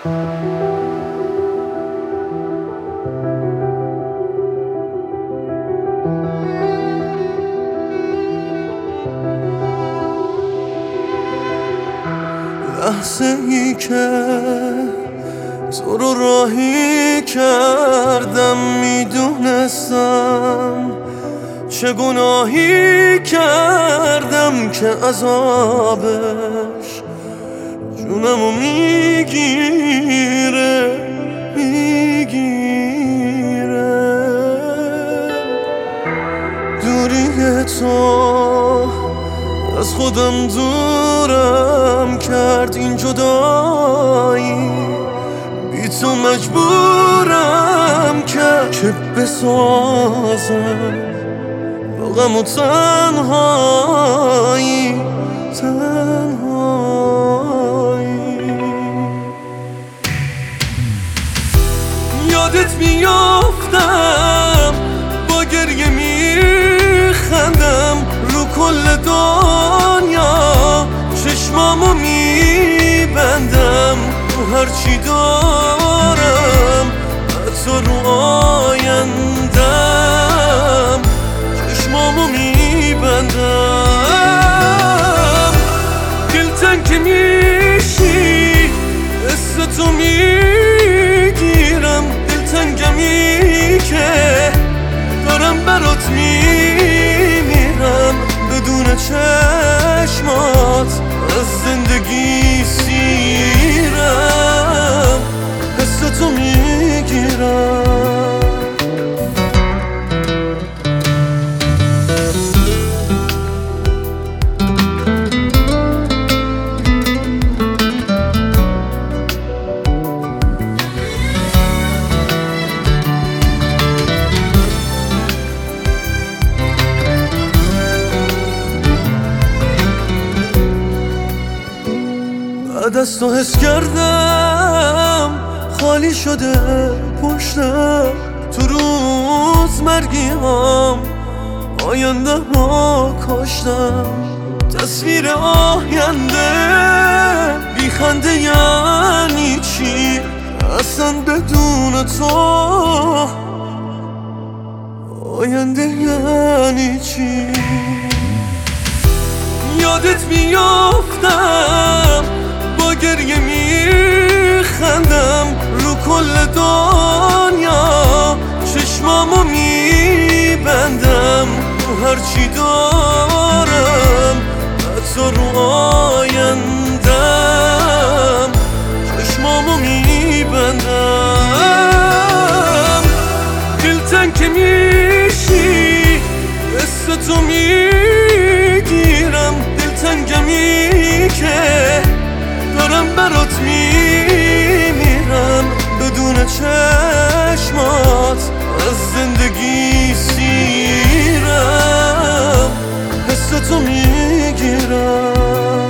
لحظه ای که تو رو راهی کردم میدونستم چه گناهی کردم که عذابش جونمو میگیره دوری تو از خودم دورم کرد این جدایی بی تو مجبورم کرد که بسازم با غم و تنهایی یادت میافتم با گریه میخندم رو کل دنیا چشمامو میبندم رو هرچی دارم حتی رو آیندم چشمامو میبندم دلتنگ که میشی قصه تو میگیرم دلتنگمی که دارم برات میمیرم بدون چشمات از زندگی سیرم حس تو میگیرم بعد از تو حس کردم خالی شده پشتم تو روز مرگیام آینده ها کاشتم تصویر آینده بی خنده یعنی چی اصلا بدون تو آینده یعنی چی یادت میافتم با گریه میخندم رو کل دنیا چشمامو میبندم رو هرچی دارم حتی رو آیندم چشمامو میبندم دلتنگ که میشی قصه تو میگیرم دلتنگمی که دارم برات میمیرم بدون چشمات از زندگی سیرم حس تو میگیرم